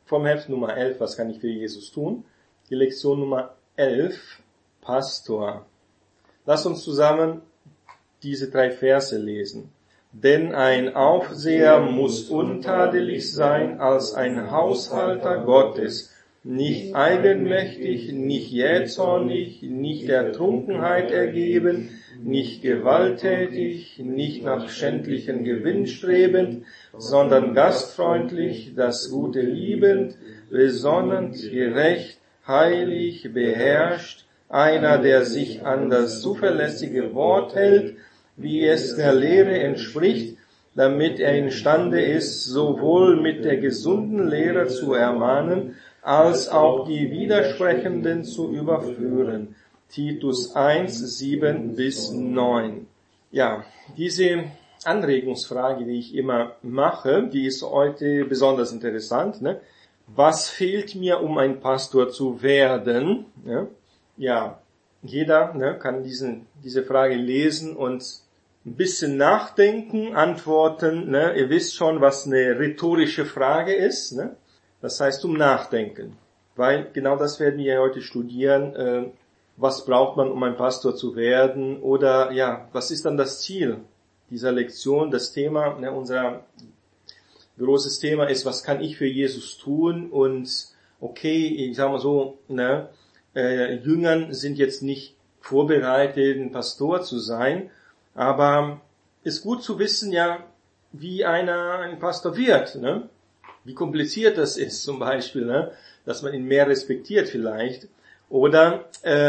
vom Heft Nummer 11, was kann ich für Jesus tun? Die Lektion Nummer 11, Pastor. Lass uns zusammen diese 3 Verse lesen. Denn ein Aufseher muss untadelig sein als ein Haushalter Gottes, nicht eigenmächtig, nicht jähzornig, nicht der Trunkenheit ergeben, nicht gewalttätig, nicht nach schändlichen Gewinn strebend, sondern gastfreundlich, das Gute liebend, besonnend, gerecht, heilig, beherrscht, einer, der sich an das zuverlässige Wort hält, wie es der Lehre entspricht, damit er imstande ist, sowohl mit der gesunden Lehre zu ermahnen, als auch die Widersprechenden zu überführen. Titus 1, 7 bis 9. Ja, diese Anregungsfrage, die ich immer mache, die ist heute besonders interessant. Ne? Was fehlt mir, um ein Pastor zu werden? Ja, jeder kann diese Frage lesen und ein bisschen nachdenken, antworten. Ne? Ihr wisst schon, was eine rhetorische Frage ist. Ne? Das heißt, Nachdenken. Weil genau das werden wir heute studieren. Was braucht man, um ein Pastor zu werden? Oder ja, was ist dann das Ziel dieser Lektion? Das Thema, ne, unser großes Thema ist, was kann ich für Jesus tun? Und okay, ich sag mal so, ne, Jüngern sind jetzt nicht vorbereitet, ein Pastor zu sein, aber ist gut zu wissen, ja, wie ein Pastor wird, ne? Wie kompliziert das ist zum Beispiel, ne? Dass man ihn mehr respektiert vielleicht. Oder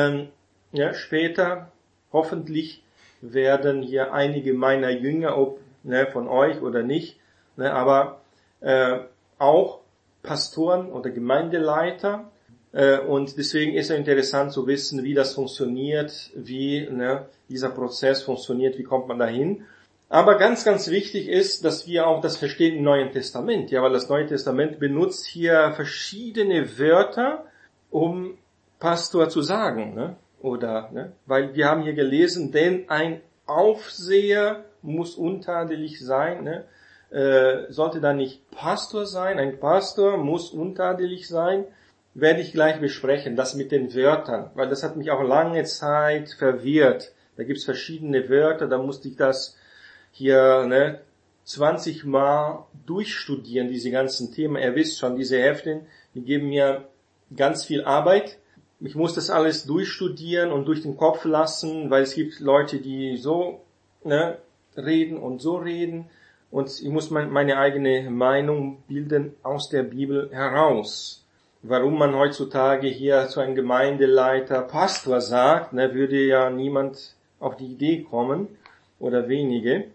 später, hoffentlich, werden hier einige meiner Jünger, ob von euch oder nicht, aber auch Pastoren oder Gemeindeleiter. Und deswegen ist es interessant zu wissen, wie das funktioniert, wie dieser Prozess funktioniert, wie kommt man dahin. Aber ganz, ganz wichtig ist, dass wir auch das verstehen im Neuen Testament. Ja, weil das Neue Testament benutzt hier verschiedene Wörter, um Pastor zu sagen. Ne? Oder, weil wir haben hier gelesen, denn ein Aufseher muss untadelig sein. Ne? Sollte da nicht Pastor sein? Ein Pastor muss untadelig sein. Werde ich gleich besprechen, das mit den Wörtern, weil das hat mich auch lange Zeit verwirrt. Da gibt's verschiedene Wörter, da musste ich das hier 20 Mal durchstudieren, diese ganzen Themen. Ihr wisst schon, diese Hefte, die geben mir ganz viel Arbeit. Ich muss das alles durchstudieren und durch den Kopf lassen, weil es gibt Leute, die so reden und so reden. Und ich muss meine eigene Meinung bilden aus der Bibel heraus. Warum man heutzutage hier zu einem Gemeindeleiter Pastor sagt, würde ja niemand auf die Idee kommen oder wenige.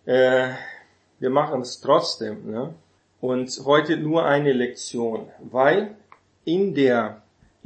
Wir machen es trotzdem. Ne? Und heute nur eine Lektion, weil in der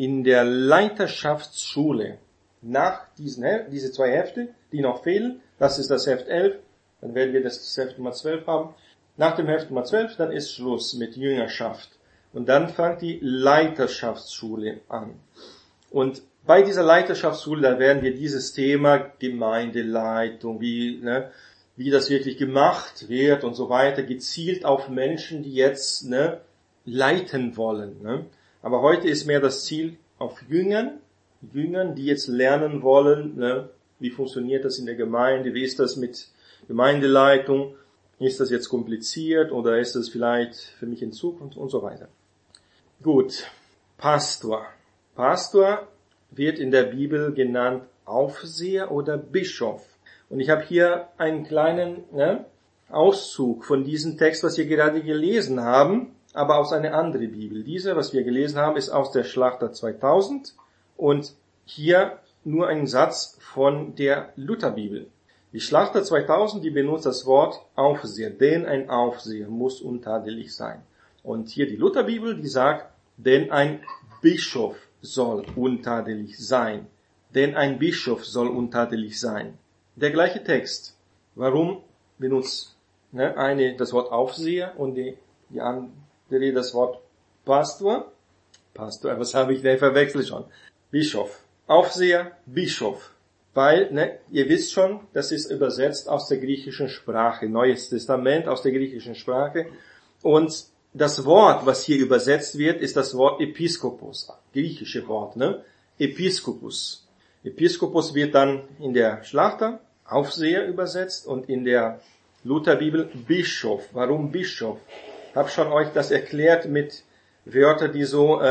Leiterschaftsschule nach diese 2 Hefte, die noch fehlen, das ist das Heft 11, dann werden wir das Heft Nummer 12 haben. Nach dem Heft Nummer 12, dann ist Schluss mit Jüngerschaft. Und dann fängt die Leiterschaftsschule an. Und bei dieser Leiterschaftsschule, da werden wir dieses Thema Gemeindeleitung, wie das wirklich gemacht wird und so weiter, gezielt auf Menschen, die jetzt leiten wollen. Ne? Aber heute ist mehr das Ziel auf Jüngern, die jetzt lernen wollen, wie funktioniert das in der Gemeinde, wie ist das mit Gemeindeleitung, ist das jetzt kompliziert oder ist das vielleicht für mich in Zukunft und so weiter. Gut, Pastor. Pastor wird in der Bibel genannt Aufseher oder Bischof. Und ich habe hier einen kleinen Auszug von diesem Text, was wir gerade gelesen haben, aber aus einer anderen Bibel. Diese, was wir gelesen haben, ist aus der Schlachter 2000 und hier nur ein Satz von der Lutherbibel. Die Schlachter 2000, die benutzt das Wort Aufseher, denn ein Aufseher muss untadelig sein. Und hier die Lutherbibel, die sagt, denn ein Bischof soll untadelig sein. Denn ein Bischof soll untadelig sein. Der gleiche Text. Warum benutzt eine das Wort Aufseher und die andere das Wort Pastor? Pastor, was habe ich denn verwechselt schon? Bischof. Aufseher, Bischof. Weil, ihr wisst schon, das ist übersetzt aus der griechischen Sprache. Neues Testament aus der griechischen Sprache. Und das Wort, was hier übersetzt wird, ist das Wort Episkopos, griechische Wort, ne? Episkopos. Episkopos wird dann in der Schlachter Aufseher übersetzt und in der Lutherbibel Bischof. Warum Bischof? Ich habe schon euch das erklärt mit Wörtern, die so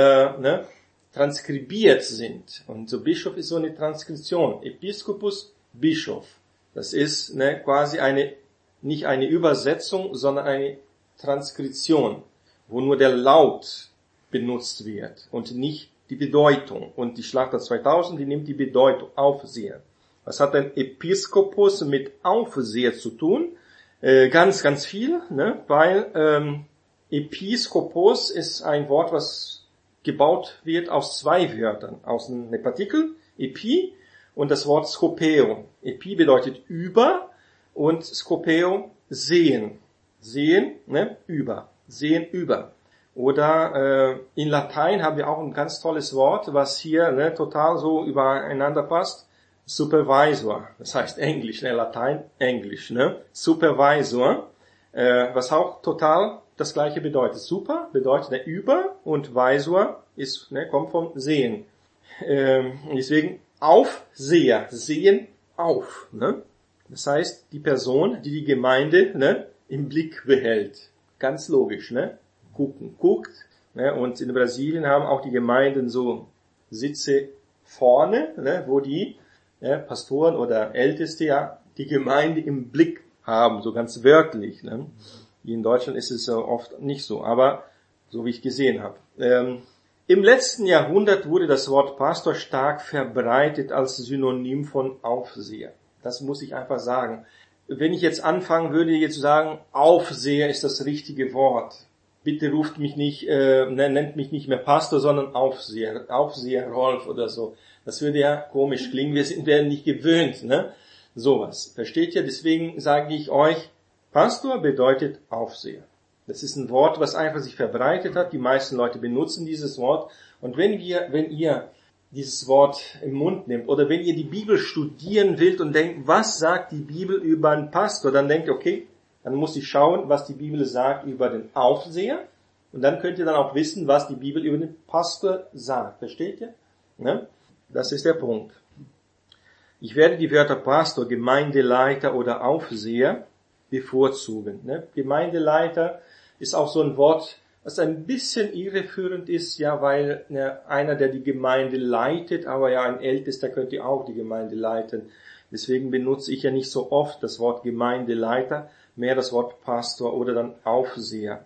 transkribiert sind. Und so Bischof ist so eine Transkription. Episkopus, Bischof. Das ist quasi nicht eine Übersetzung, sondern eine Transkription, wo nur der Laut benutzt wird und nicht die Bedeutung. Und die Schlachter 2000, die nimmt die Bedeutung, Aufseher. Was hat ein Episkopus mit Aufseher zu tun? Ganz, ganz viel, weil Episkopos ist ein Wort, was gebaut wird aus zwei Wörtern. Aus einem Partikel, Epi, und das Wort Skopeo. Epi bedeutet über und Skopeo sehen. Sehen, über. Sehen über. Oder in Latein haben wir auch ein ganz tolles Wort, was hier total so übereinander passt. Supervisor, das heißt Englisch, Latein, Englisch, Supervisor, was auch total das gleiche bedeutet. Super bedeutet über und Visor ist, kommt vom Sehen. Deswegen Aufseher, sehen auf. Das heißt, die Person, die die Gemeinde im Blick behält. Ganz logisch, guckt. Und in Brasilien haben auch die Gemeinden so Sitze vorne, wo die Pastoren oder Älteste die Gemeinde im Blick haben, so ganz wörtlich. Hier in Deutschland ist es oft nicht so, aber so wie ich gesehen habe. Im letzten Jahrhundert wurde das Wort Pastor stark verbreitet als Synonym von Aufseher. Das muss ich einfach sagen. Wenn ich jetzt anfangen würde, jetzt zu sagen, Aufseher ist das richtige Wort. Bitte ruft mich nicht, nennt mich nicht mehr Pastor, sondern Aufseher Rolf oder so. Das würde ja komisch klingen, werden nicht gewöhnt, sowas. Versteht ihr? Deswegen sage ich euch, Pastor bedeutet Aufseher. Das ist ein Wort, was einfach sich verbreitet hat. Die meisten Leute benutzen dieses Wort. Und wenn ihr dieses Wort im Mund nehmt oder wenn ihr die Bibel studieren wollt und denkt, was sagt die Bibel über einen Pastor, dann denkt ihr, okay, dann muss ich schauen, was die Bibel sagt über den Aufseher. Und dann könnt ihr dann auch wissen, was die Bibel über den Pastor sagt. Versteht ihr? Das ist der Punkt. Ich werde die Wörter Pastor, Gemeindeleiter oder Aufseher bevorzugen. Gemeindeleiter ist auch so ein Wort, was ein bisschen irreführend ist, weil einer, der die Gemeinde leitet, aber ein Ältester könnte auch die Gemeinde leiten. Deswegen benutze ich ja nicht so oft das Wort Gemeindeleiter, mehr das Wort Pastor oder dann Aufseher.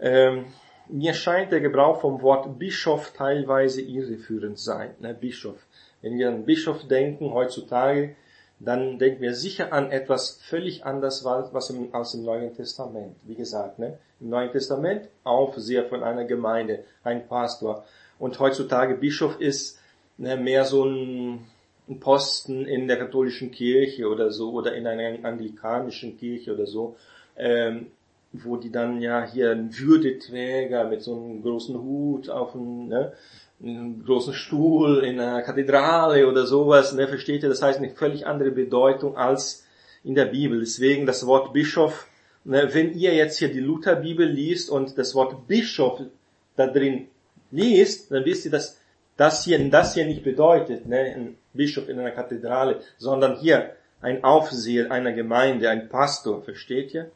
Mir scheint der Gebrauch vom Wort Bischof teilweise irreführend sein. Bischof. Wenn wir an Bischof denken heutzutage, dann denken wir sicher an etwas völlig anderes als im Neuen Testament. Wie gesagt, im Neuen Testament Aufseher von einer Gemeinde, ein Pastor. Und heutzutage Bischof ist mehr so ein Posten in der katholischen Kirche oder so, oder in einer anglikanischen Kirche oder so, wo die dann hier ein Würdeträger mit so einem großen Hut auf einen großen Stuhl in einer Kathedrale oder sowas, versteht ihr? Das heißt eine völlig andere Bedeutung als in der Bibel. Deswegen das Wort Bischof, wenn ihr jetzt hier die Lutherbibel liest und das Wort Bischof da drin liest, dann wisst ihr, dass das hier nicht bedeutet, ein Bischof in einer Kathedrale, sondern hier ein Aufseher einer Gemeinde, ein Pastor, versteht ihr?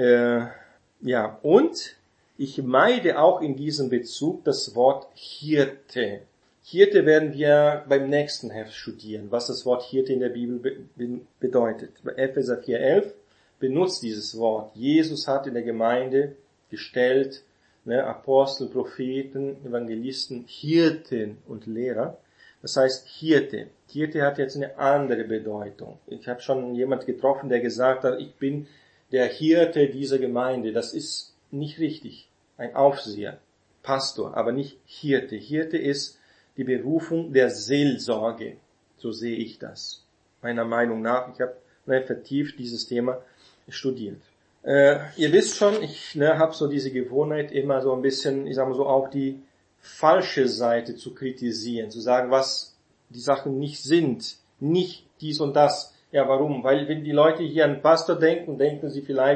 Und ich meide auch in diesem Bezug das Wort Hirte. Hirte werden wir beim nächsten Heft studieren, was das Wort Hirte in der Bibel bedeutet. Bei Epheser 4,11 benutzt dieses Wort. Jesus hat in der Gemeinde gestellt, Apostel, Propheten, Evangelisten, Hirten und Lehrer. Das heißt Hirte. Hirte hat jetzt eine andere Bedeutung. Ich habe schon jemand getroffen, der gesagt hat, ich bin der Hirte dieser Gemeinde. Das ist nicht richtig. Ein Aufseher, Pastor, aber nicht Hirte. Hirte ist die Berufung der Seelsorge. So sehe ich das. Meiner Meinung nach. Ich habe vertieft dieses Thema studiert. Ihr wisst schon, ich habe so diese Gewohnheit, immer so ein bisschen, ich sage mal so, auch die falsche Seite zu kritisieren, zu sagen, was die Sachen nicht sind, nicht dies und das. Ja, warum? Weil wenn die Leute hier an Pastor denken, denken sie vielleicht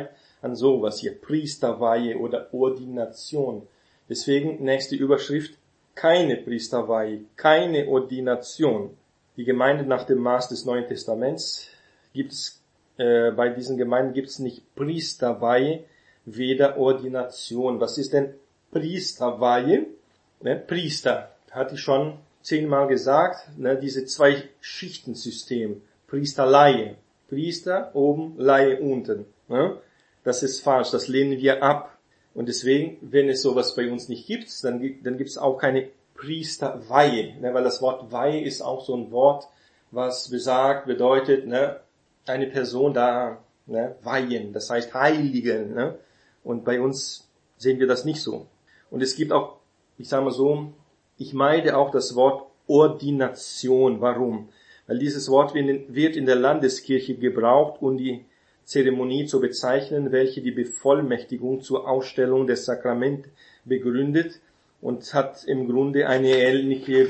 an sowas hier, Priesterweihe oder Ordination. Deswegen nächste Überschrift, keine Priesterweihe, keine Ordination. Die Gemeinde nach dem Maß des Neuen Testaments bei diesen Gemeinden gibt es nicht Priesterweihe, weder Ordination. Was ist denn Priesterweihe? Ne, Priester, hatte ich schon 10-mal gesagt, ne, diese 2-Schichten-System, Priesterleihe. Priester oben, Leihe unten. Ne? Das ist falsch, das lehnen wir ab. Und deswegen, wenn es sowas bei uns nicht gibt, dann gibt es auch keine Priesterweihe, ne, weil das Wort Weihe ist auch so ein Wort, was bedeutet, ne, eine Person da, ne, weihen, das heißt heiligen, ne, und bei uns sehen wir das nicht so. Und es gibt auch, ich sage mal so, ich meide auch das Wort Ordination. Warum? Weil dieses Wort wird in der Landeskirche gebraucht, um die Zeremonie zu bezeichnen, welche die Bevollmächtigung zur Ausstellung des Sakraments begründet und hat im Grunde eine ähnliche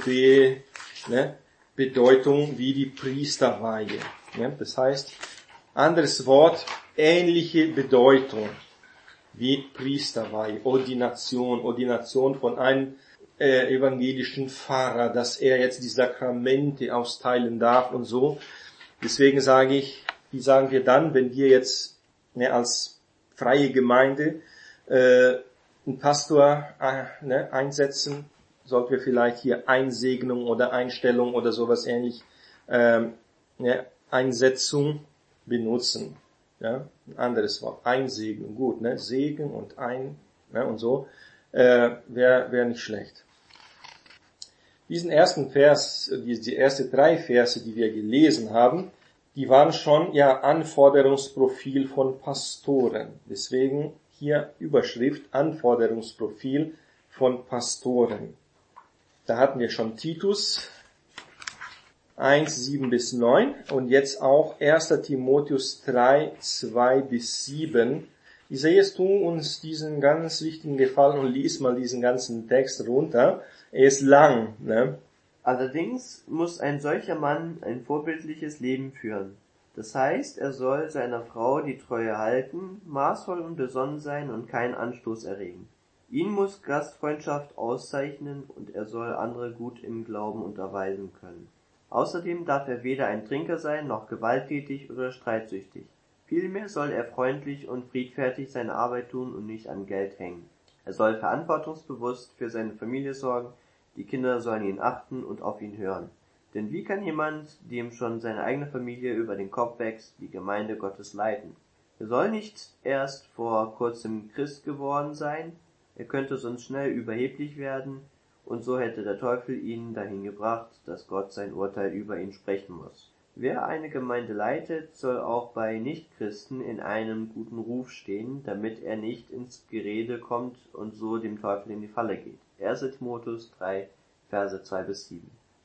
Bedeutung wie die Priesterweihe. Das heißt, anderes Wort, ähnliche Bedeutung wie Priesterweihe, Ordination von einem evangelischen Pfarrer, dass er jetzt die Sakramente austeilen darf und so. Deswegen sage ich, wie sagen wir dann, wenn wir jetzt als freie Gemeinde einen Pastor einsetzen, sollten wir vielleicht hier Einsegnung oder Einstellung oder sowas ähnlich, Einsetzung benutzen. Ja, ein anderes Wort, Einsegnung, gut, ne, Segen und und so, wäre nicht schlecht. Diesen ersten Vers, die ersten 3 Verse, die wir gelesen haben, die waren schon Anforderungsprofil von Pastoren. Deswegen hier Überschrift Anforderungsprofil von Pastoren. Da hatten wir schon Titus 1, 7-9 und jetzt auch 1. Timotheus 3, 2-7. Isaias, tu uns diesen ganz wichtigen Gefallen und lies mal diesen ganzen Text runter. Er ist lang, ne? Allerdings muss ein solcher Mann ein vorbildliches Leben führen. Das heißt, er soll seiner Frau die Treue halten, maßvoll und besonnen sein und keinen Anstoß erregen. Ihn muss Gastfreundschaft auszeichnen und er soll andere gut im Glauben unterweisen können. Außerdem darf er weder ein Trinker sein, noch gewalttätig oder streitsüchtig. Vielmehr soll er freundlich und friedfertig seine Arbeit tun und nicht an Geld hängen. Er soll verantwortungsbewusst für seine Familie sorgen, die Kinder sollen ihn achten und auf ihn hören. Denn wie kann jemand, dem schon seine eigene Familie über den Kopf wächst, die Gemeinde Gottes leiten? Er soll nicht erst vor kurzem Christ geworden sein, er könnte sonst schnell überheblich werden, und so hätte der Teufel ihn dahin gebracht, dass Gott sein Urteil über ihn sprechen muss. Wer eine Gemeinde leitet, soll auch bei Nichtchristen in einem guten Ruf stehen, damit er nicht ins Gerede kommt und so dem Teufel in die Falle geht. 1. Timotheus 3, Verse 2-7.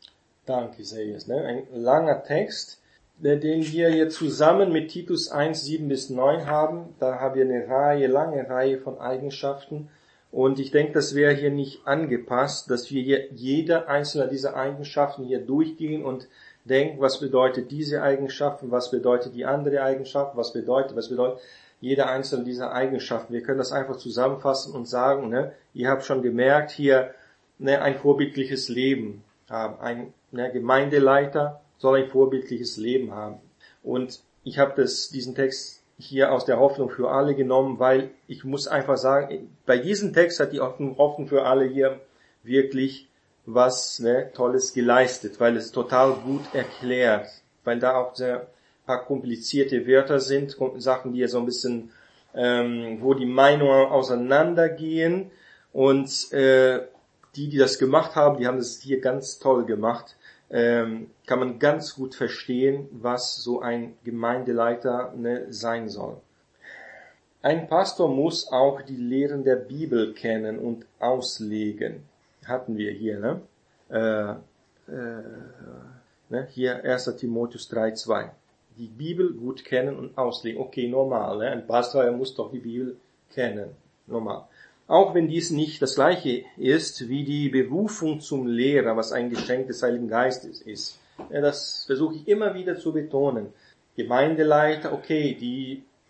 Danke, Isaias. Ein langer Text, den wir hier zusammen mit Titus 1, 7-9 haben. Da haben wir eine lange Reihe von Eigenschaften. Und ich denke, das wäre hier nicht angepasst, dass wir hier jede einzelne dieser Eigenschaften hier durchgehen und denken, was bedeutet diese Eigenschaften, was bedeutet die andere Eigenschaft, was bedeutet jede einzelne dieser Eigenschaften. Wir können das einfach zusammenfassen und sagen, ihr habt schon gemerkt, hier ein vorbildliches Leben haben. Ein Gemeindeleiter soll ein vorbildliches Leben haben. Und ich habe diesen Text hier aus der Hoffnung für alle genommen, weil ich muss einfach sagen, bei diesem Text hat die Hoffnung für alle hier wirklich was Tolles geleistet, weil es total gut erklärt, weil da auch sehr paar komplizierte Wörter sind, Sachen, die ja so ein bisschen, wo die Meinungen auseinandergehen und die das gemacht haben, die haben das hier ganz toll gemacht. Kann man ganz gut verstehen, was so ein Gemeindeleiter sein soll. Ein Pastor muss auch die Lehren der Bibel kennen und auslegen. Hatten wir hier, hier 1. Timotheus 3,2. Die Bibel gut kennen und auslegen. Okay, normal, Ein Pastor, er muss doch die Bibel kennen. Normal. Auch wenn dies nicht das Gleiche ist wie die Berufung zum Lehrer, was ein Geschenk des Heiligen Geistes ist. Das versuche ich immer wieder zu betonen. Gemeindeleiter, okay, die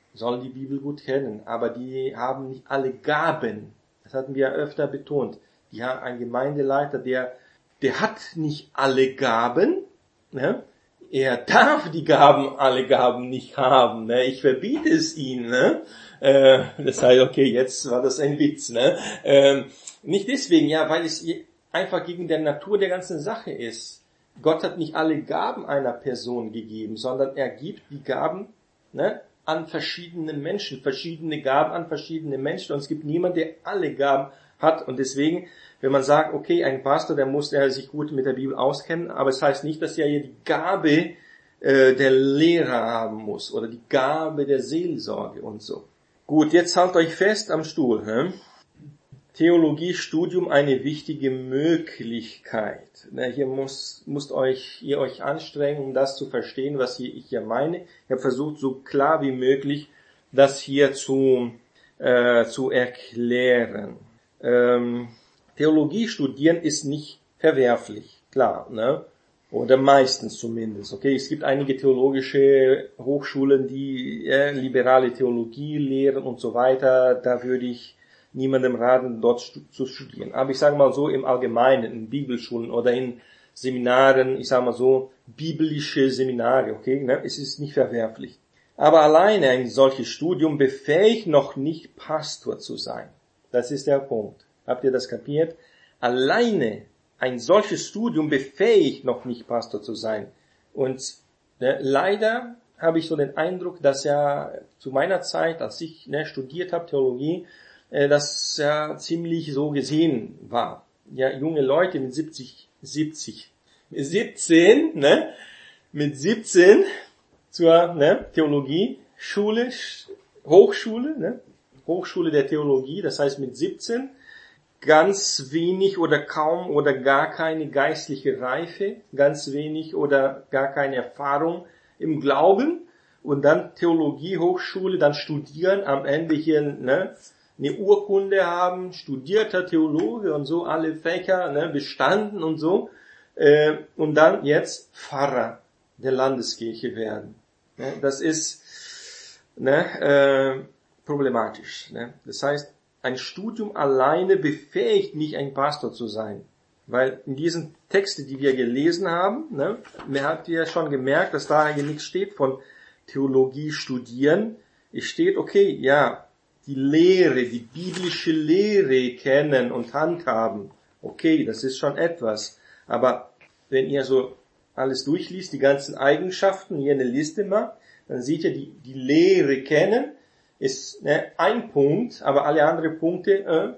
sollen die Bibel gut kennen, aber die haben nicht alle Gaben. Das hatten wir öfter betont. Die haben einen Gemeindeleiter, der hat nicht alle Gaben, ne? Er darf alle Gaben nicht haben, ne? Ich verbiete es ihm, ne? Das heißt, okay, jetzt war das ein Witz, ne? Nicht deswegen, ja, weil es einfach gegen der Natur der ganzen Sache ist. Gott hat nicht alle Gaben einer Person gegeben, sondern er gibt die Gaben, ne, an verschiedene Menschen, verschiedene Gaben an verschiedene Menschen. Und es gibt niemanden, der alle Gaben hat. Und deswegen, wenn man sagt, okay, ein Pastor, der muss sich gut mit der Bibel auskennen, aber es heißt nicht, dass er hier die Gabe der Lehre haben muss oder die Gabe der Seelsorge und so. Gut, jetzt haltet euch fest am Stuhl. Theologiestudium eine wichtige Möglichkeit. Hier müsst ihr euch anstrengen, um das zu verstehen, was ich hier meine. Ich habe versucht, so klar wie möglich das hier zu erklären. Theologie studieren ist nicht verwerflich, klar, ne? Oder meistens zumindest. Okay, es gibt einige theologische Hochschulen, die liberale Theologie lehren und so weiter. Da würde ich niemandem raten, dort zu studieren. Aber ich sage mal so, im Allgemeinen, in Bibelschulen oder in Seminaren, ich sage mal so, biblische Seminare, okay, ne? Es ist nicht verwerflich. Aber alleine ein solches Studium befähigt noch nicht, Pastor zu sein. Das ist der Punkt. Habt ihr das kapiert? Alleine ein solches Studium befähigt noch nicht, Pastor zu sein. Und leider habe ich so den Eindruck, dass ja zu meiner Zeit, als ich studiert habe, Theologie, das ja ziemlich so gesehen war. Ja, junge Leute mit 17 zur Theologieschule, Hochschule der Theologie, das heißt mit 17 ganz wenig oder kaum oder gar keine geistliche Reife, ganz wenig oder gar keine Erfahrung im Glauben und dann Theologie, Hochschule, dann studieren, am Ende hier eine Urkunde haben, studierter Theologe und so, alle Fächer bestanden und so, und dann jetzt Pfarrer der Landeskirche werden. Das ist problematisch. Das heißt, ein Studium alleine befähigt nicht, ein Pastor zu sein. Weil in diesen Texten, die wir gelesen haben, man hat ja schon gemerkt, dass da hier nichts steht von Theologie studieren. Es steht, okay, ja, die Lehre, die biblische Lehre kennen und handhaben. Okay, das ist schon etwas. Aber wenn ihr so alles durchliest, die ganzen Eigenschaften, hier eine Liste macht, dann seht ihr, die Lehre kennen ist ein Punkt, aber alle anderen Punkte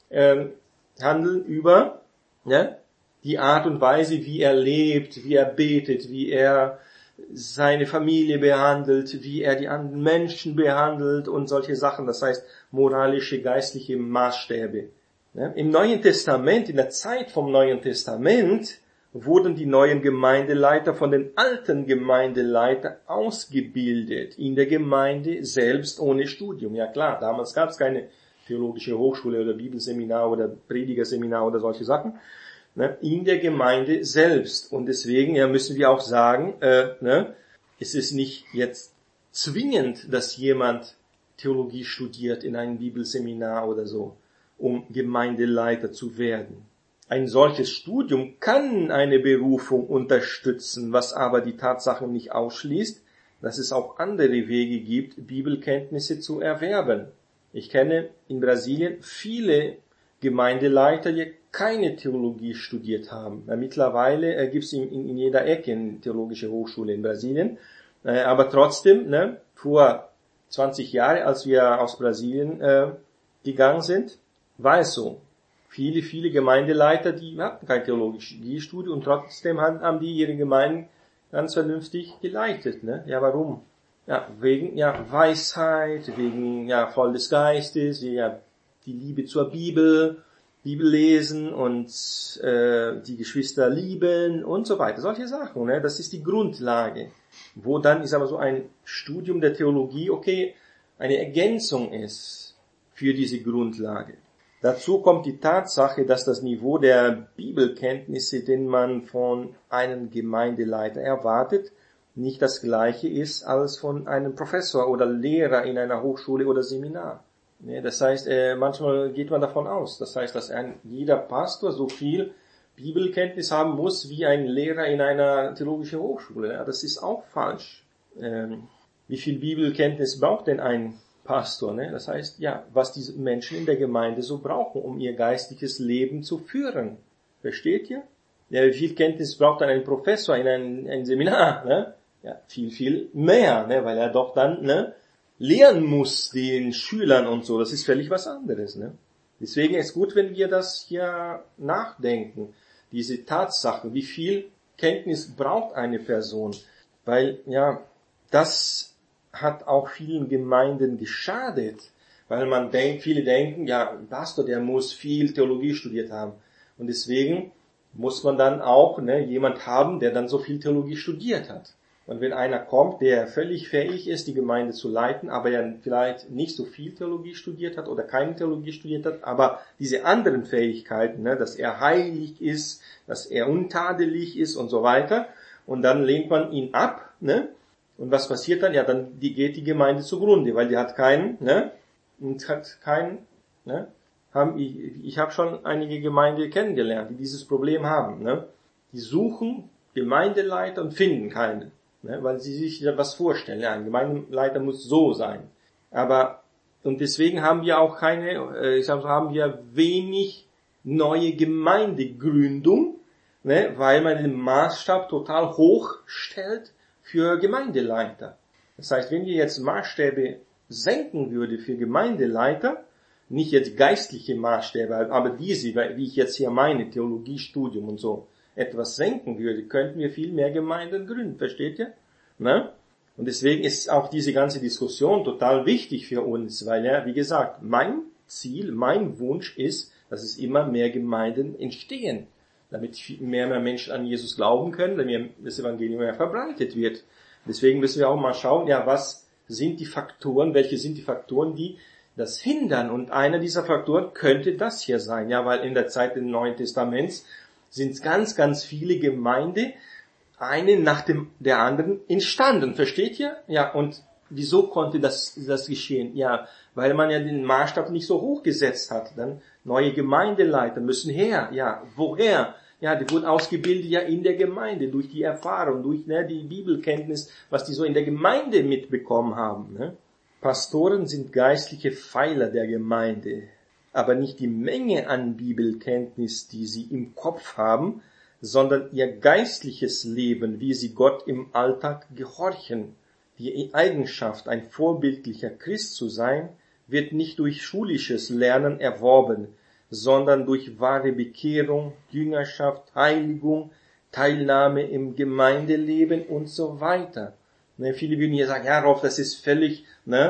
handeln über die Art und Weise, wie er lebt, wie er betet, wie er seine Familie behandelt, wie er die anderen Menschen behandelt und solche Sachen. Das heißt, moralische, geistliche Maßstäbe. Im Neuen Testament, in der Zeit vom Neuen Testament, wurden die neuen Gemeindeleiter von den alten Gemeindeleitern ausgebildet in der Gemeinde selbst ohne Studium. Ja klar, damals gab es keine theologische Hochschule oder Bibelseminar oder Predigerseminar oder solche Sachen. In der Gemeinde selbst. Und deswegen müssen wir auch sagen, es ist nicht jetzt zwingend, dass jemand Theologie studiert in einem Bibelseminar oder so, um Gemeindeleiter zu werden. Ein solches Studium kann eine Berufung unterstützen, was aber die Tatsache nicht ausschließt, dass es auch andere Wege gibt, Bibelkenntnisse zu erwerben. Ich kenne in Brasilien viele Gemeindeleiter, die keine Theologie studiert haben. Mittlerweile gibt es in jeder Ecke eine theologische Hochschule in Brasilien. Aber trotzdem, vor 20 Jahren, als wir aus Brasilien gegangen sind, war es so. Viele Gemeindeleiter, die hatten kein Theologiestudium und trotzdem haben die ihre Gemeinden ganz vernünftig geleitet. Ja, warum? Ja, wegen Weisheit, wegen voll des Geistes, die Liebe zur Bibel lesen und die Geschwister lieben und so weiter. Solche Sachen, das ist die Grundlage, wo dann, ich sag mal so, ein Studium der Theologie, okay, eine Ergänzung ist für diese Grundlage. Dazu kommt die Tatsache, dass das Niveau der Bibelkenntnisse, den man von einem Gemeindeleiter erwartet, nicht das Gleiche ist als von einem Professor oder Lehrer in einer Hochschule oder Seminar. Das heißt, manchmal geht man davon aus. Das heißt, dass jeder Pastor so viel Bibelkenntnis haben muss wie ein Lehrer in einer theologischen Hochschule. Ja, das ist auch falsch. Wie viel Bibelkenntnis braucht denn ein Pastor? Ne? Das heißt, ja, was die Menschen in der Gemeinde so brauchen, um ihr geistliches Leben zu führen. Versteht ihr? Ja, wie viel Kenntnis braucht dann ein Professor in ein Seminar? Ne? Ja, viel, viel mehr, ne? Weil er doch dann lehren muss den Schülern und so. Das ist völlig was anderes. Ne? Deswegen ist es gut, wenn wir das hier nachdenken. Diese Tatsache, wie viel Kenntnis braucht eine Person? Weil, ja, das hat auch vielen Gemeinden geschadet. Weil viele denken, ja, ein Pastor, der muss viel Theologie studiert haben. Und deswegen muss man dann auch jemand haben, der dann so viel Theologie studiert hat. Und wenn einer kommt, der völlig fähig ist, die Gemeinde zu leiten, aber ja vielleicht nicht so viel Theologie studiert hat oder keine Theologie studiert hat, aber diese anderen Fähigkeiten, dass er heilig ist, dass er untadelig ist und so weiter, und dann lehnt man ihn ab, und was passiert dann? Ja, dann geht die Gemeinde zugrunde, weil die hat ich habe schon einige Gemeinden kennengelernt, die dieses Problem haben, Die suchen Gemeindeleiter und finden keinen. Weil sie sich was vorstellen. Ja, ein Gemeindeleiter muss so sein. Und deswegen haben wir auch haben wir wenig neue Gemeindegründung, weil man den Maßstab total hoch stellt für Gemeindeleiter. Das heißt, wenn wir jetzt Maßstäbe senken würde für Gemeindeleiter, nicht jetzt geistliche Maßstäbe, aber diese, wie ich jetzt hier meine, Theologiestudium und so, etwas senken würde, könnten wir viel mehr Gemeinden gründen, versteht ihr? Und deswegen ist auch diese ganze Diskussion total wichtig für uns, weil ja, wie gesagt, mein Ziel, mein Wunsch ist, dass es immer mehr Gemeinden entstehen, damit mehr Menschen an Jesus glauben können, damit das Evangelium mehr verbreitet wird. Deswegen müssen wir auch mal schauen, ja, welche sind die Faktoren, die das hindern? Und einer dieser Faktoren könnte das hier sein, ja, weil in der Zeit des Neuen Testaments sind ganz, ganz viele Gemeinden, eine nach der anderen entstanden. Versteht ihr? Ja, und wieso konnte das geschehen? Ja, weil man ja den Maßstab nicht so hoch gesetzt hat. Dann neue Gemeindeleiter müssen her. Ja, woher? Ja, die wurden ausgebildet ja in der Gemeinde, durch die Erfahrung, durch die Bibelkenntnis, was die so in der Gemeinde mitbekommen haben. Pastoren sind geistliche Pfeiler der Gemeinde. Aber nicht die Menge an Bibelkenntnis, die sie im Kopf haben, sondern ihr geistliches Leben, wie sie Gott im Alltag gehorchen. Die Eigenschaft, ein vorbildlicher Christ zu sein, wird nicht durch schulisches Lernen erworben, sondern durch wahre Bekehrung, Jüngerschaft, Heiligung, Teilnahme im Gemeindeleben und so weiter. Viele würden hier sagen, ja, Rolf, das ist völlig,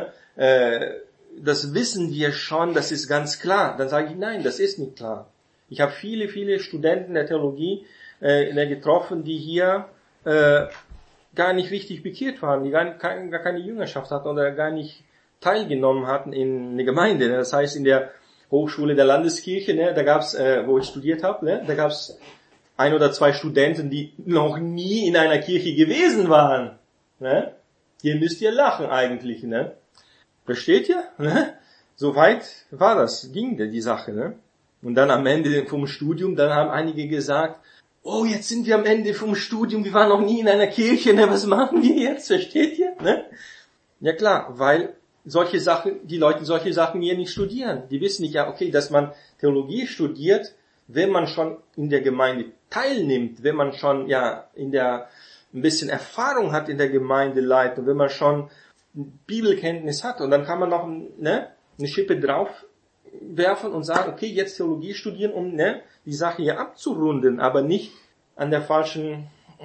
das wissen wir schon, das ist ganz klar. Dann sage ich, nein, das ist nicht klar. Ich habe viele, viele Studenten der Theologie getroffen, die hier gar nicht richtig bekehrt waren, die gar keine Jüngerschaft hatten oder gar nicht teilgenommen hatten in eine Gemeinde. Das heißt, in der Hochschule der Landeskirche, da gab's, wo ich studiert habe, da gab's 1 oder 2 Studenten, die noch nie in einer Kirche gewesen waren. Hier müsst ihr lachen eigentlich. Versteht ihr? So weit ging die Sache. Und dann am Ende vom Studium, dann haben einige gesagt, oh, jetzt sind wir am Ende vom Studium, wir waren noch nie in einer Kirche, was machen wir jetzt? Versteht ihr? Ja klar, weil die Leute solche Sachen hier nicht studieren. Die wissen nicht, ja, okay, dass man Theologie studiert, wenn man schon in der Gemeinde teilnimmt, wenn man schon ein bisschen Erfahrung hat in der Gemeindeleitung, wenn man schon Bibelkenntnis hat, und dann kann man noch eine Schippe drauf werfen und sagen, okay, jetzt Theologie studieren, um die Sache hier abzurunden, aber nicht an der falschen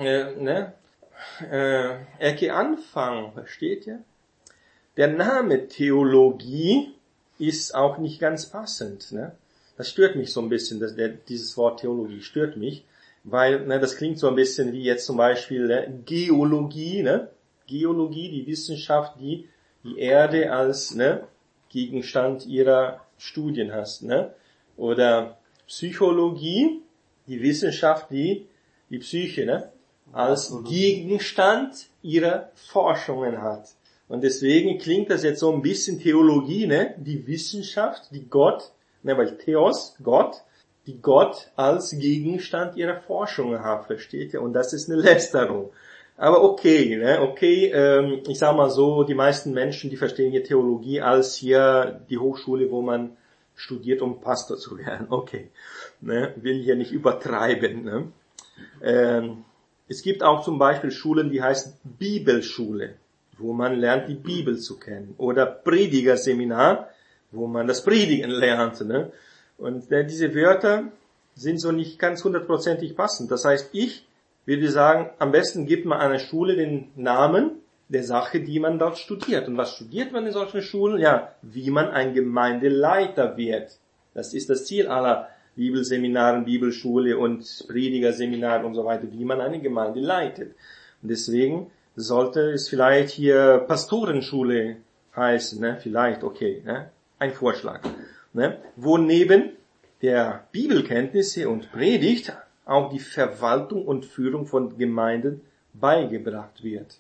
Ecke anfangen. Versteht ihr? Der Name Theologie ist auch nicht ganz passend. Das stört mich so ein bisschen, dieses Wort Theologie stört mich, weil das klingt so ein bisschen wie jetzt zum Beispiel Geologie, Geologie, die Wissenschaft, die Erde als Gegenstand ihrer Studien hast, Oder Psychologie, die Wissenschaft, die Psyche, als Gegenstand ihrer Forschungen hat. Und deswegen klingt das jetzt so ein bisschen Theologie, ne? Die Wissenschaft, die Gott, ne, weil Theos, Gott, die Gott als Gegenstand ihrer Forschungen hat, versteht ihr? Und das ist eine Lästerung. Aber okay, ne? Okay, ich sag mal so, die meisten Menschen, die verstehen hier Theologie als hier die Hochschule, wo man studiert, um Pastor zu werden. Okay, ne? Will hier nicht übertreiben, ne? Es gibt auch zum Beispiel Schulen, die heißen Bibelschule, wo man lernt, die Bibel zu kennen. Oder Predigerseminar, wo man das Predigen lernt. Ne? Und diese Wörter sind so nicht ganz 100%ig passend. Das heißt, ich würde sagen, am besten gibt man einer Schule den Namen der Sache, die man dort studiert. Und was studiert man in solchen Schulen? Ja, wie man ein Gemeindeleiter wird. Das ist das Ziel aller Bibelseminaren, Bibelschule und Predigerseminaren und so weiter, wie man eine Gemeinde leitet. Und deswegen sollte es vielleicht hier Pastorenschule heißen, ne? Vielleicht, okay, ne? Ein Vorschlag, ne? Wo neben der Bibelkenntnisse und Predigt auch die Verwaltung und Führung von Gemeinden beigebracht wird.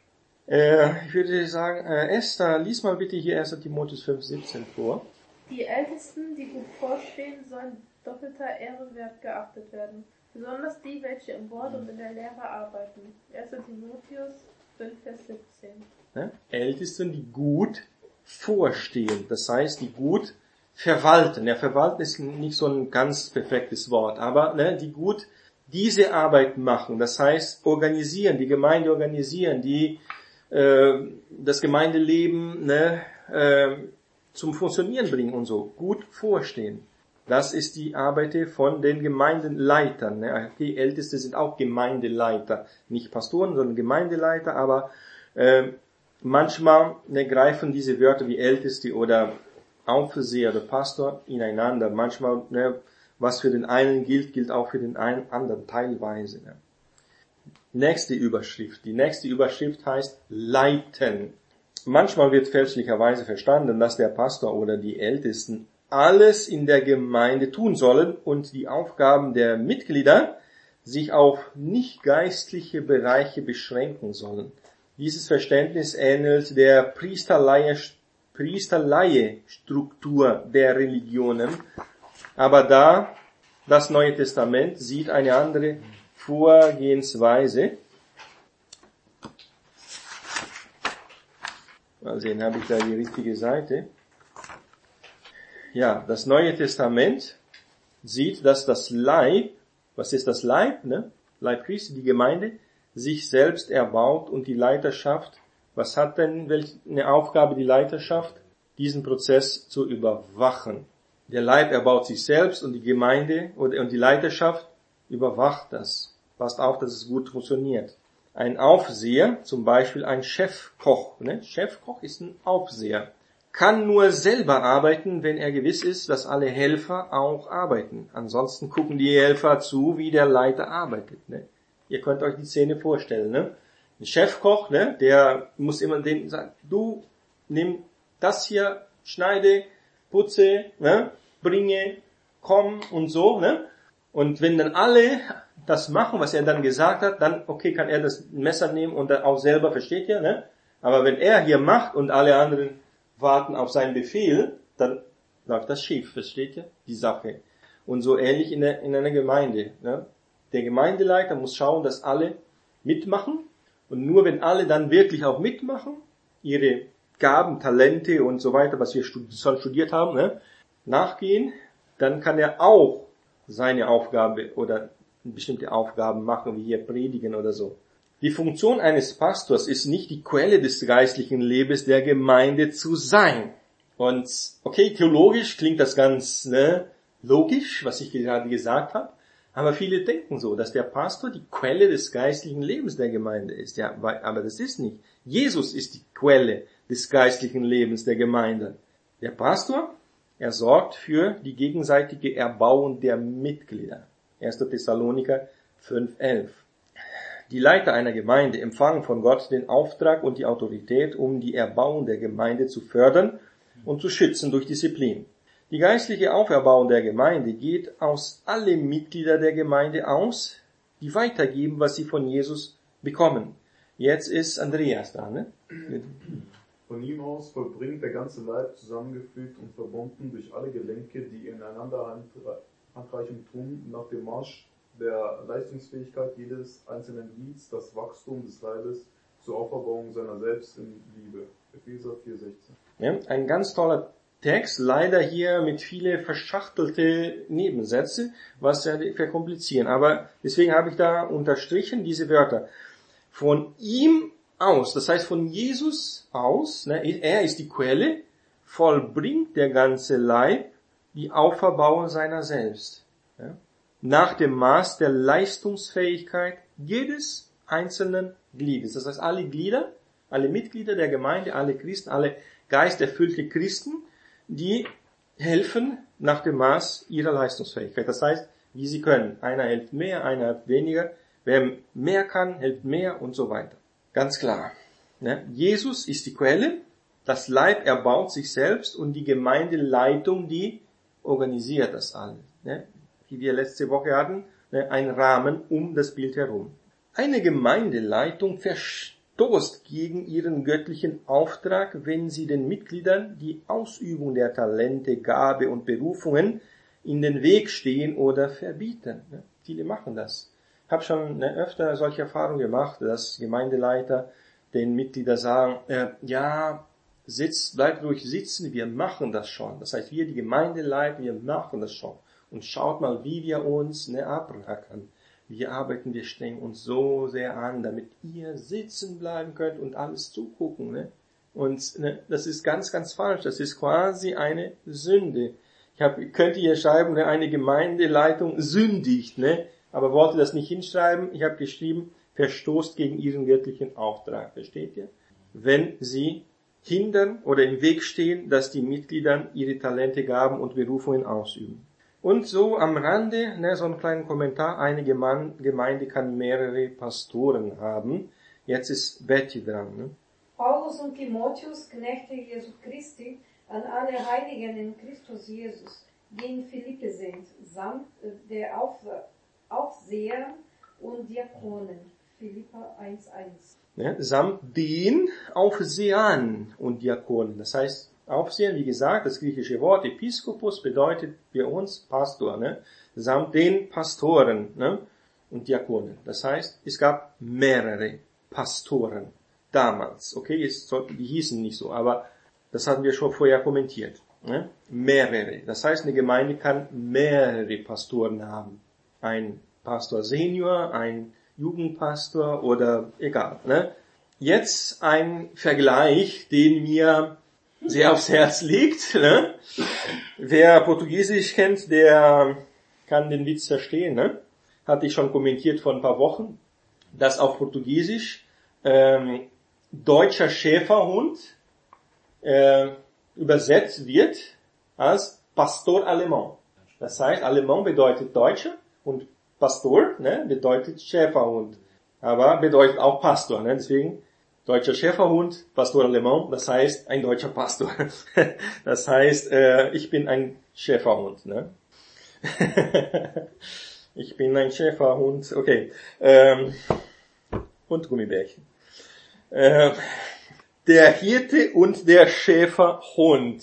Ich würde sagen, Esther, lies mal bitte hier 1. Timotheus 5,17 vor. Die Ältesten, die gut vorstehen, sollen doppelter Ehre wert geachtet werden. Besonders die, welche im Wort und in der Lehre arbeiten. 1. Timotheus 5, Vers 17. Ne? Ältesten, die gut vorstehen, das heißt, die gut verwalten. Ja, verwalten ist nicht so ein ganz perfektes Wort, aber ne, die gut diese Arbeit machen, das heißt, organisieren, die Gemeinde organisieren, die das Gemeindeleben ne, zum Funktionieren bringen und so, gut vorstehen. Das ist die Arbeit von den Gemeindenleitern. Ne? Die Ältesten sind auch Gemeindeleiter, nicht Pastoren, sondern Gemeindeleiter, aber manchmal ne, greifen diese Wörter wie Älteste oder Aufseher oder Pastor ineinander. Manchmal, ne, was für den einen gilt, gilt auch für den einen anderen teilweise. Ne? Nächste Überschrift. Die nächste Überschrift heißt Leiten. Manchmal wird fälschlicherweise verstanden, dass der Pastor oder die Ältesten alles in der Gemeinde tun sollen und die Aufgaben der Mitglieder sich auf nicht geistliche Bereiche beschränken sollen. Dieses Verständnis ähnelt der Priesterleihe-Struktur der Religionen, aber da das Neue Testament sieht eine andere Vorgehensweise. Mal sehen, habe ich da die richtige Seite? Ja, das Neue Testament sieht, dass das Leib, was ist das Leib, ne? Leib Christi, die Gemeinde, sich selbst erbaut und die Leiterschaft, was hat denn eine Aufgabe die Leiterschaft? Diesen Prozess zu überwachen. Der Leib erbaut sich selbst und die Gemeinde und die Leiterschaft überwacht das. Passt auf, dass es gut funktioniert. Ein Aufseher, zum Beispiel ein Chefkoch, ne? Chefkoch ist ein Aufseher, kann nur selber arbeiten, wenn er gewiss ist, dass alle Helfer auch arbeiten. Ansonsten gucken die Helfer zu, wie der Leiter arbeitet. Ne? Ihr könnt euch die Szene vorstellen. Ne? Ein Chefkoch, ne? Der muss immer den sagen, du nimm das hier, schneide, putze, ne? Bringe, komm und so. Ne? Und wenn dann alle das machen, was er dann gesagt hat, dann okay, kann er das Messer nehmen und dann auch selber, versteht ihr? Ne? Aber wenn er hier macht und alle anderen warten auf seinen Befehl, dann läuft das schief, versteht ihr? Die Sache. Und so ähnlich in einer Gemeinde. Ne? Der Gemeindeleiter muss schauen, dass alle mitmachen. Und nur wenn alle dann wirklich auch mitmachen, ihre Gaben, Talente und so weiter, was wir studiert haben, ne, nachgehen, dann kann er auch seine Aufgabe oder bestimmte Aufgaben machen, wie hier predigen oder so. Die Funktion eines Pastors ist nicht die Quelle des geistlichen Lebens der Gemeinde zu sein. Und okay, theologisch klingt das ganz logisch, was ich gerade gesagt habe, aber viele denken so, dass der Pastor die Quelle des geistlichen Lebens der Gemeinde ist. Ja, aber das ist nicht. Jesus ist die Quelle des geistlichen Lebens der Gemeinde. Der Pastor, er sorgt für die gegenseitige Erbauung der Mitglieder. 1. Thessaloniker 5,11. Die Leiter einer Gemeinde empfangen von Gott den Auftrag und die Autorität, um die Erbauung der Gemeinde zu fördern und zu schützen durch Disziplin. Die geistliche Auferbauung der Gemeinde geht aus alle Mitglieder der Gemeinde aus, die weitergeben, was sie von Jesus bekommen. Jetzt ist Andreas da, ne? Von ihm aus vollbringt der ganze Leib, zusammengefügt und verbunden durch alle Gelenke, die ineinander Handreichung tun, nach dem Marsch der Leistungsfähigkeit jedes einzelnen Glieds, das Wachstum des Leibes zur Auferbauung seiner selbst in Liebe. Epheser 4,16. Ja, ein ganz toller Text, leider hier mit viele verschachtelte Nebensätze, was ja verkomplizieren. Aber deswegen habe ich da unterstrichen diese Wörter. Von ihm aus, das heißt von Jesus aus, ne, er ist die Quelle, vollbringt der ganze Leib die Auferbauung seiner selbst. Ja, nach dem Maß der Leistungsfähigkeit jedes einzelnen Gliedes. Das heißt, alle Glieder, alle Mitglieder der Gemeinde, alle Christen, alle geisterfüllte Christen, die helfen nach dem Maß ihrer Leistungsfähigkeit. Das heißt, wie sie können. Einer hilft mehr, einer hilft weniger. Wer mehr kann, hilft mehr und so weiter. Ganz klar. Ne? Jesus ist die Quelle, das Leib erbaut sich selbst und die Gemeindeleitung, die organisiert das alles. Ne? Wie wir letzte Woche hatten, ne? Ein Rahmen um das Bild herum. Eine Gemeindeleitung verstoßt gegen ihren göttlichen Auftrag, wenn sie den Mitgliedern die Ausübung der Talente, Gabe und Berufungen in den Weg stehen oder verbieten. Ne? Viele machen das. Ich habe schon öfter solche Erfahrungen gemacht, dass Gemeindeleiter den Mitgliedern sagen, bleibt ruhig sitzen, wir machen das schon. Das heißt, wir, die Gemeindeleiter, wir machen das schon. Und schaut mal, wie wir uns abrackern. Wir arbeiten, wir strengen uns so sehr an, damit ihr sitzen bleiben könnt und alles zugucken. Ne? Und das ist ganz, ganz falsch. Das ist quasi eine Sünde. Könnte hier schreiben, eine Gemeindeleitung sündigt, ne? Aber wollte das nicht hinschreiben. Ich habe geschrieben, verstoßt gegen ihren göttlichen Auftrag. Versteht ihr? Wenn sie hindern oder im Weg stehen, dass die Mitglieder ihre Talente, Gaben und Berufungen ausüben. Und so am Rande, so einen kleinen Kommentar, eine Gemeinde kann mehrere Pastoren haben. Jetzt ist Betty dran. Ne? Paulus und Timotheus, Knechte Jesu Christi, an alle Heiligen in Christus Jesus, die in Philippe sind, samt der Aufseher und Diakonen. Philipper 1,1. Ja, samt den Aufsehern und Diakonen. Das heißt, Aufsehen, wie gesagt, das griechische Wort Episkopos bedeutet für uns Pastor, ne? Samt den Pastoren, ne? Und Diakonen. Das heißt, es gab mehrere Pastoren damals. Okay, die hießen nicht so, aber das hatten wir schon vorher kommentiert. Ne? Mehrere. Das heißt, eine Gemeinde kann mehrere Pastoren haben. Ein Pastor Senior, ein Jugendpastor oder egal. Ne? Jetzt ein Vergleich, den mir sehr aufs Herz liegt. Ne? Wer Portugiesisch kennt, der kann den Witz verstehen. Ne? Hatte ich schon kommentiert vor ein paar Wochen, dass auf Portugiesisch deutscher Schäferhund übersetzt wird als Pastor Alemão. Das heißt, Alemão bedeutet Deutscher und Pastor, ne, bedeutet Schäferhund. Aber bedeutet auch Pastor, ne, deswegen deutscher Schäferhund, Pastor Alemão, das heißt ein deutscher Pastor. Das heißt, ich bin ein Schäferhund, ne. Ich bin ein Schäferhund, okay. Und Gummibärchen. Der Hirte und der Schäferhund.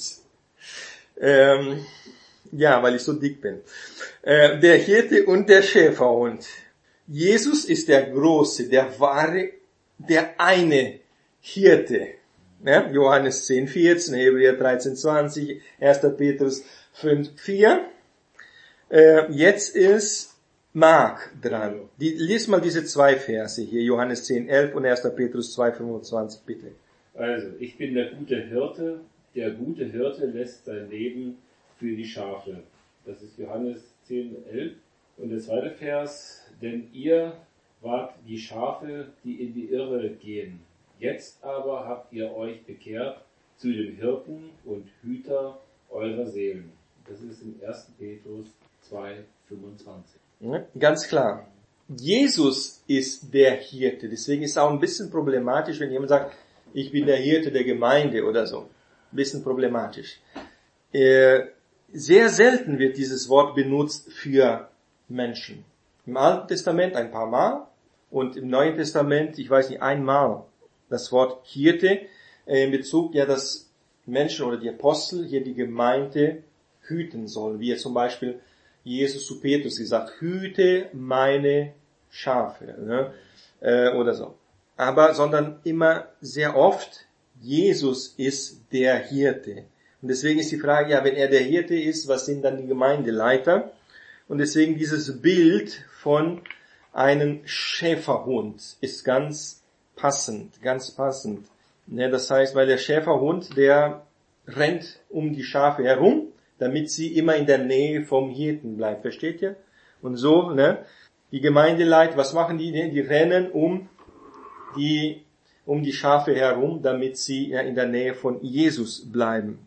Ja, weil ich so dick bin. Der Hirte und der Schäferhund. Jesus ist der große, der wahre, der eine Hirte. Ja, Johannes 10,14, Hebräer 13,20, 1. Petrus 5,4. Jetzt ist Mark dran. Lies mal diese zwei Verse hier, Johannes 10,11 und 1. Petrus 2,25, bitte. Also, ich bin der gute Hirte. Der gute Hirte lässt sein Leben für die Schafe. Das ist Johannes 10,11. Und der zweite Vers, denn ihr wart die Schafe, die in die Irre gehen. Jetzt aber habt ihr euch bekehrt zu dem Hirten und Hüter eurer Seelen. Das ist im 1. Petrus 2,25. Ja, ganz klar. Jesus ist der Hirte. Deswegen ist es auch ein bisschen problematisch, wenn jemand sagt, ich bin der Hirte der Gemeinde oder so. Ein bisschen problematisch. Sehr selten wird dieses Wort benutzt für Menschen. Im Alten Testament ein paar Mal und im Neuen Testament, ich weiß nicht, einmal. Das Wort Hirte in Bezug, ja, dass Menschen oder die Apostel hier die Gemeinde hüten sollen. Wie zum Beispiel Jesus zu Petrus gesagt, hüte meine Schafe, ne? Oder so. Aber, sondern immer sehr oft, Jesus ist der Hirte. Und deswegen ist die Frage, ja, wenn er der Hirte ist, was sind dann die Gemeindeleiter? Und deswegen dieses Bild von einem Schäferhund ist ganz passend. Ne, das heißt, weil der Schäferhund, der rennt um die Schafe herum, damit sie immer in der Nähe vom Hirten bleibt. Versteht ihr? Und so, ne, die Gemeindeleiter, was machen die? Die rennen um die Schafe herum, damit sie ja in der Nähe von Jesus bleiben.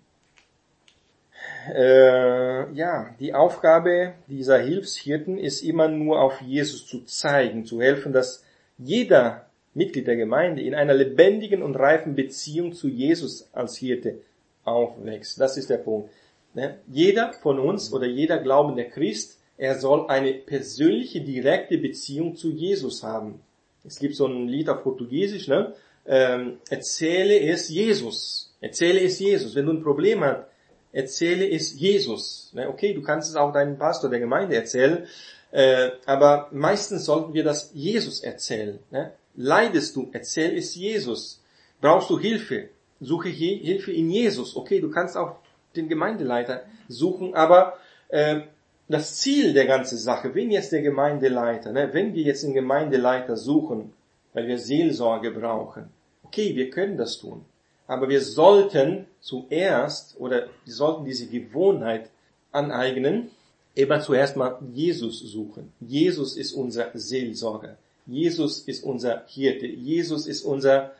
Die Aufgabe dieser Hilfshirten ist immer nur auf Jesus zu zeigen, zu helfen, dass jeder Mitglied der Gemeinde in einer lebendigen und reifen Beziehung zu Jesus als Hirte aufwächst. Das ist der Punkt. Jeder von uns oder jeder glaubende Christ, er soll eine persönliche, direkte Beziehung zu Jesus haben. Es gibt so ein Lied auf Portugiesisch, ne? Erzähle es Jesus. Erzähle es Jesus. Wenn du ein Problem hast, erzähle es Jesus. Okay, du kannst es auch deinem Pastor der Gemeinde erzählen, aber meistens sollten wir das Jesus erzählen. Leidest du, erzähl es Jesus. Brauchst du Hilfe, suche Hilfe in Jesus. Okay, du kannst auch den Gemeindeleiter suchen, aber das Ziel der ganzen Sache, wenn jetzt der Gemeindeleiter, wenn wir jetzt einen Gemeindeleiter suchen, weil wir Seelsorge brauchen, okay, wir können das tun. Aber wir sollten zuerst, oder wir sollten diese Gewohnheit aneignen, immer zuerst mal Jesus suchen. Jesus ist unser Seelsorger. Jesus ist unser Hirte. Jesus ist unser,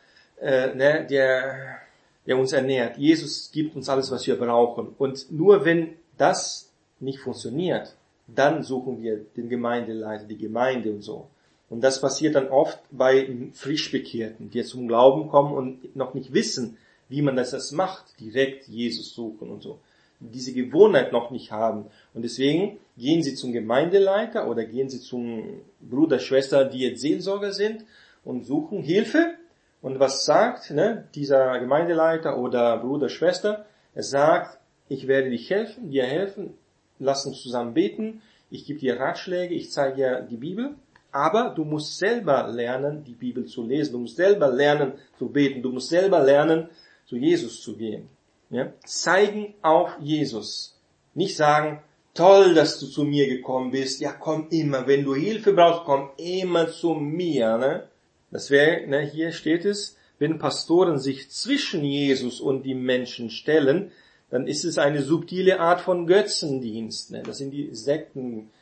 der uns ernährt. Jesus gibt uns alles, was wir brauchen. Und nur wenn das nicht funktioniert, dann suchen wir den Gemeindeleiter, die Gemeinde und so. Und das passiert dann oft bei Frischbekehrten, die zum Glauben kommen und noch nicht wissen, wie man das macht, direkt Jesus suchen und so. Diese Gewohnheit noch nicht haben. Und deswegen gehen sie zum Gemeindeleiter oder gehen sie zum Bruder, Schwester, die jetzt Seelsorger sind und suchen Hilfe. Und was sagt dieser Gemeindeleiter oder Bruder, Schwester? Er sagt, ich werde dir helfen, lass uns zusammen beten, ich gebe dir Ratschläge, ich zeige dir die Bibel. Aber du musst selber lernen, die Bibel zu lesen. Du musst selber lernen zu beten. Du musst selber lernen, zu Jesus zu gehen. Ja? Zeigen auf Jesus. Nicht sagen, toll, dass du zu mir gekommen bist. Ja, komm immer. Wenn du Hilfe brauchst, komm immer zu mir. Ne? Das wäre, hier steht es, wenn Pastoren sich zwischen Jesus und die Menschen stellen, dann ist es eine subtile Art von Götzendienst. Ne? Das sind die Sektenführer,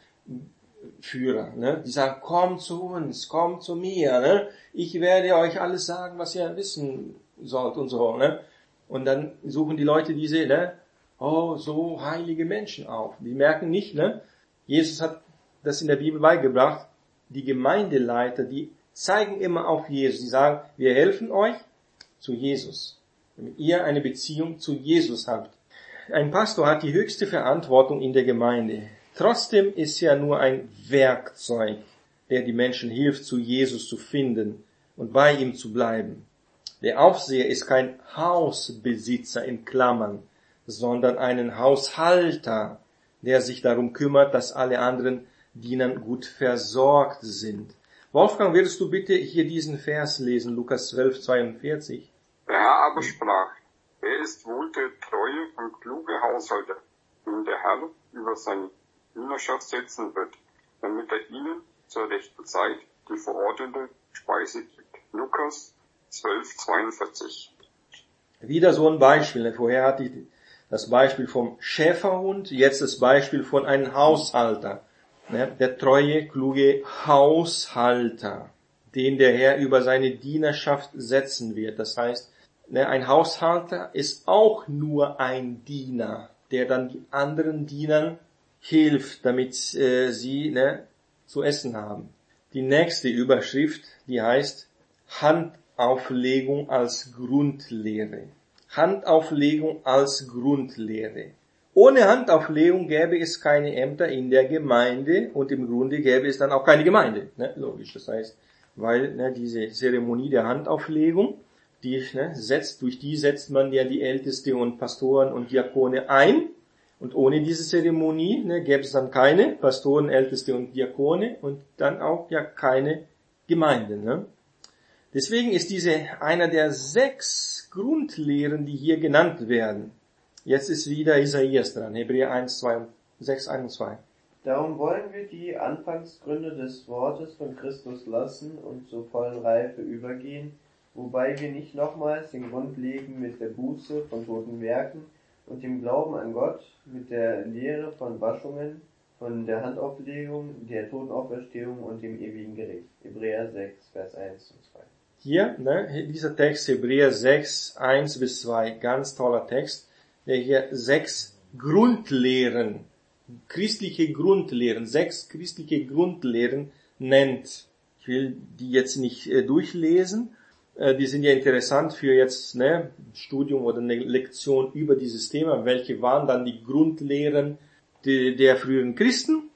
die sagen, komm zu uns, komm zu mir, ne? Ich werde euch alles sagen, was ihr wissen sollt und so, ne? Und dann suchen die Leute diese, so heilige Menschen auf. Die merken nicht, Jesus hat das in der Bibel beigebracht, die Gemeindeleiter, die zeigen immer auf Jesus. Die sagen, wir helfen euch zu Jesus, damit ihr eine Beziehung zu Jesus habt. Ein Pastor hat die höchste Verantwortung in der Gemeinde. Trotzdem ist er nur ein Werkzeug, der die Menschen hilft, zu Jesus zu finden und bei ihm zu bleiben. Der Aufseher ist kein Hausbesitzer in Klammern, sondern ein Haushalter, der sich darum kümmert, dass alle anderen Diener gut versorgt sind. Wolfgang, würdest du bitte hier diesen Vers lesen, Lukas 12, 42? Der Herr aber sprach, wer ist wohl der treue und kluge Haushalter, den der Herr über seine Dienerschaft setzen wird, damit er ihnen zur rechten Zeit die verordnete Speise gibt. Lukas 12,42. Wieder so ein Beispiel. Vorher hatte ich das Beispiel vom Schäferhund, jetzt das Beispiel von einem Haushalter. Der treue, kluge Haushalter, den der Herr über seine Dienerschaft setzen wird. Das heißt, ein Haushalter ist auch nur ein Diener, der dann die anderen Dienern hilft, damit sie zu essen haben. Die nächste Überschrift, die heißt Handauflegung als Grundlehre. Handauflegung als Grundlehre. ohne Handauflegung gäbe es keine Ämter in der Gemeinde und im Grunde gäbe es dann auch keine Gemeinde. Ne? Logisch, das heißt, weil diese Zeremonie der Handauflegung, durch die setzt man ja die Älteste und Pastoren und Diakone ein. Und ohne diese Zeremonie gäbe es dann keine Pastoren, Älteste und Diakone und dann auch ja keine Gemeinde. Ne? Deswegen ist diese einer der 6 Grundlehren, die hier genannt werden. Jetzt ist wieder Isaias dran, Hebräer 1, 1 und 2. Darum wollen wir die Anfangsgründe des Wortes von Christus lassen und zur vollen Reife übergehen, wobei wir nicht nochmals den Grund legen mit der Buße von toten Werken und dem Glauben an Gott, mit der Lehre von Waschungen, von der Handauflegung, der Totenauferstehung und dem ewigen Gericht. Hebräer 6, Vers 1 und 2. Hier, dieser Text, Hebräer 6, 1 bis 2, ganz toller Text, der hier 6 Grundlehren, christliche Grundlehren, 6 christliche Grundlehren nennt. Ich will die jetzt nicht durchlesen, die sind ja interessant für jetzt Studium oder eine Lektion über dieses Thema. Welche waren dann die Grundlehren der früheren Christen?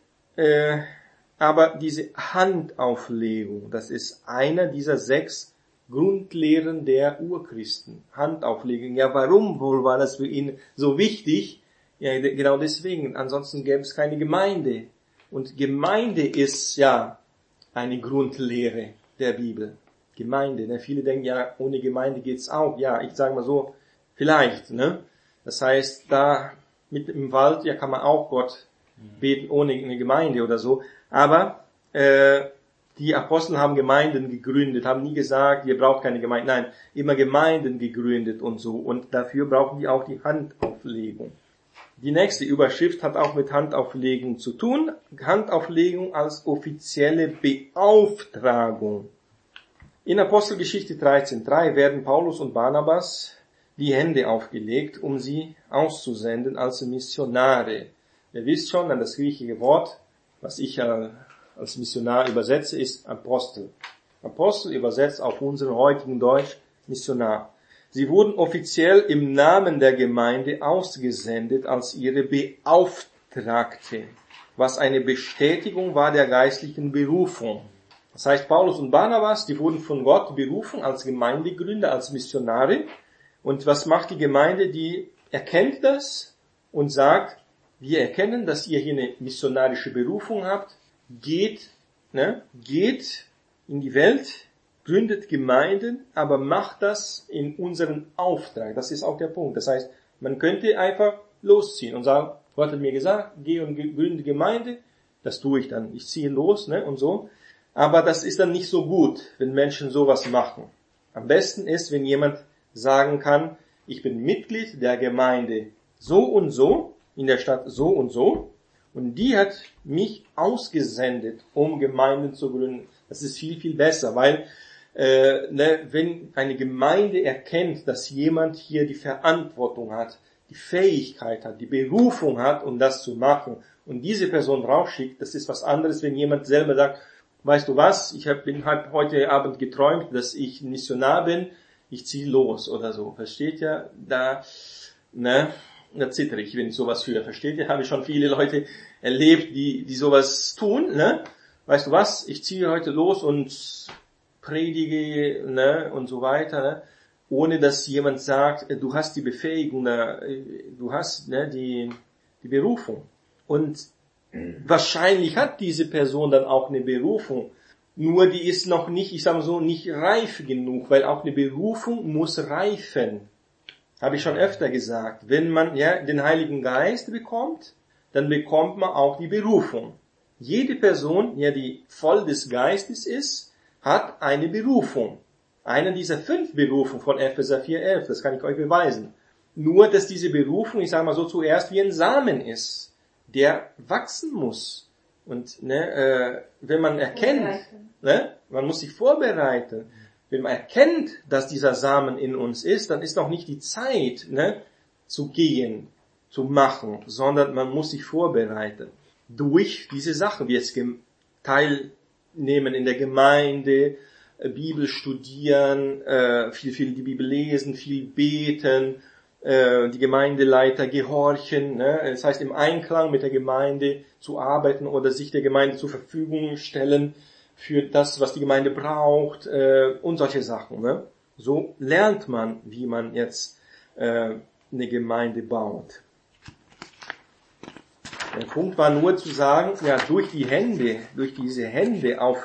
Aber diese Handauflegung, das ist einer dieser 6 Grundlehren der Urchristen. Handauflegung. Ja, warum war das für ihn so wichtig? Ja, genau deswegen. Ansonsten gäbe es keine Gemeinde. Und Gemeinde ist ja eine Grundlehre der Bibel. Gemeinde. Viele denken, ja, ohne Gemeinde geht's auch. Ja, ich sage mal so, vielleicht. Das heißt, da mitten im Wald, ja, kann man auch Gott beten ohne eine Gemeinde oder so. Aber die Apostel haben Gemeinden gegründet, haben nie gesagt, ihr braucht keine Gemeinde. Nein, immer Gemeinden gegründet und so. Und dafür brauchen die auch die Handauflegung. Die nächste Überschrift hat auch mit Handauflegung zu tun. Handauflegung als offizielle Beauftragung. In Apostelgeschichte 13,3 werden Paulus und Barnabas die Hände aufgelegt, um sie auszusenden als Missionare. Ihr wisst schon, das griechische Wort, was ich als Missionar übersetze, ist Apostel. Apostel übersetzt auf unseren heutigen Deutsch Missionar. Sie wurden offiziell im Namen der Gemeinde ausgesendet als ihre Beauftragte, was eine Bestätigung war der geistlichen Berufung. Das heißt, Paulus und Barnabas, die wurden von Gott berufen als Gemeindegründer, als Missionare. Und was macht die Gemeinde? Die erkennt das und sagt, wir erkennen, dass ihr hier eine missionarische Berufung habt. Geht in die Welt, gründet Gemeinden, aber macht das in unseren Auftrag. Das ist auch der Punkt. Das heißt, man könnte einfach losziehen und sagen, Gott hat mir gesagt, geh und gründe Gemeinde. Das tue ich dann. Ich ziehe los, und so. Aber das ist dann nicht so gut, wenn Menschen sowas machen. Am besten ist, wenn jemand sagen kann, ich bin Mitglied der Gemeinde so und so, in der Stadt so und die hat mich ausgesendet, um Gemeinden zu gründen. Das ist viel, viel besser, weil wenn eine Gemeinde erkennt, dass jemand hier die Verantwortung hat, die Fähigkeit hat, die Berufung hat, um das zu machen und diese Person rausschickt, das ist was anderes, wenn jemand selber sagt, weißt du was, ich habe heute Abend geträumt, dass ich ein Missionar bin, ich ziehe los oder so. Versteht ihr? Da zittere ich, wenn ich sowas höre. Versteht ihr? Habe ich schon viele Leute erlebt, die sowas tun. Weißt du was, ich ziehe heute los und predige und so weiter, ohne dass jemand sagt, du hast die Befähigung, du hast die Berufung. Und wahrscheinlich hat diese Person dann auch eine Berufung, nur die ist noch nicht, ich sage mal so, nicht reif genug, weil auch eine Berufung muss reifen. Habe ich schon öfter gesagt. Wenn man den Heiligen Geist bekommt, dann bekommt man auch die Berufung. Jede Person, die voll des Geistes ist, hat eine Berufung. Eine dieser 5 Berufungen von Epheser 4,11, das kann ich euch beweisen. Nur, dass diese Berufung, ich sage mal so, zuerst wie ein Samen ist, der wachsen muss. Und wenn man erkennt, man muss sich vorbereiten. Wenn man erkennt, dass dieser Samen in uns ist, dann ist noch nicht die Zeit, zu gehen, zu machen, sondern man muss sich vorbereiten. Durch diese Sachen, wie jetzt teilnehmen in der Gemeinde, Bibel studieren, viel die Bibel lesen, viel beten, die Gemeindeleiter gehorchen, ne? Das heißt im Einklang mit der Gemeinde zu arbeiten oder sich der Gemeinde zur Verfügung stellen für das, was die Gemeinde braucht und solche Sachen. Ne? So lernt man, wie man jetzt eine Gemeinde baut. Der Punkt war nur zu sagen, ja, durch diese Hände auf